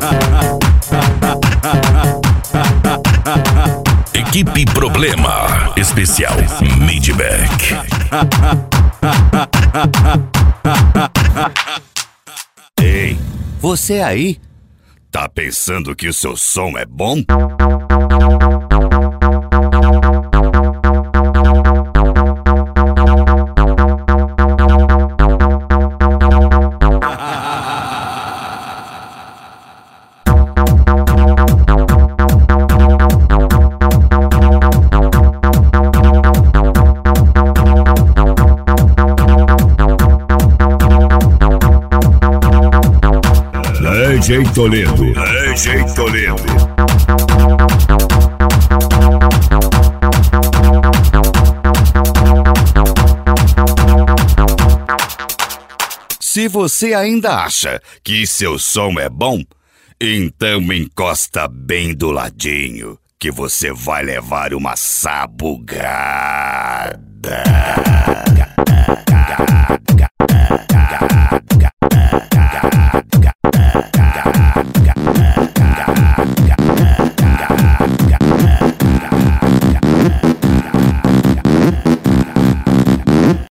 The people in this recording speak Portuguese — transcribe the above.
Equipe Problema Especial Midback. Ei, você aí? Tá pensando que o seu som é bom? DJ Toledo. DJ Toledo. Se você ainda acha que seu som é bom, então encosta bem do ladinho, que você vai levar uma sabugada.